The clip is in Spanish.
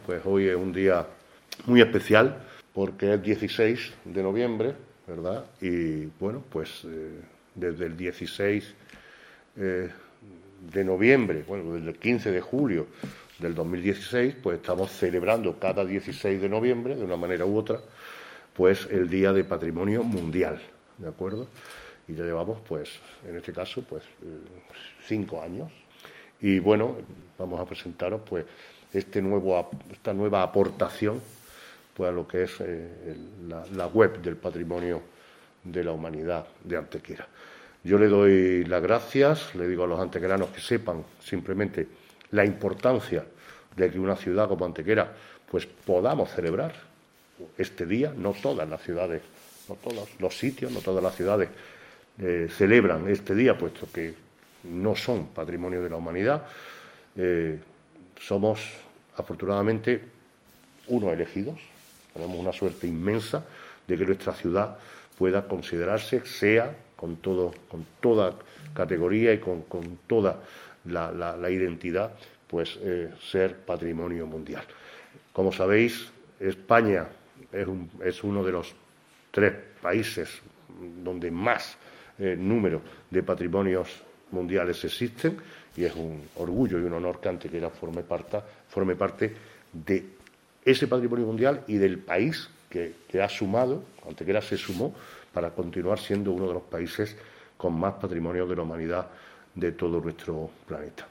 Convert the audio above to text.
Pues hoy es un día muy especial porque es 16 de noviembre, ¿verdad? Y bueno, pues desde el 16 de noviembre, bueno, desde el 15 de julio del 2016, pues estamos celebrando cada 16 de noviembre, de una manera u otra, pues el Día de Patrimonio Mundial, ¿de acuerdo? Y ya llevamos, pues, en este caso, pues 5 años. Y bueno, vamos a presentaros, pues, esta nueva aportación, pues, a lo que es la web del Patrimonio de la Humanidad de Antequera. Yo le doy las gracias, le digo a los antequeranos que sepan simplemente la importancia de que una ciudad como Antequera, pues, podamos celebrar este día. No todas las ciudades, no todos los sitios, no todas las ciudades celebran este día, puesto que no son patrimonio de la humanidad. Somos, afortunadamente, unos elegidos. Tenemos una suerte inmensa de que nuestra ciudad pueda considerarse, sea con toda categoría y con toda la identidad, pues ser patrimonio mundial. Como sabéis, España es uno de los 3 países donde más número de patrimonios mundiales existen, y es un orgullo y un honor que Antequera forme parte de ese patrimonio mundial y del país que ha sumado. Antequera se sumó para continuar siendo uno de los países con más patrimonio de la humanidad de todo nuestro planeta.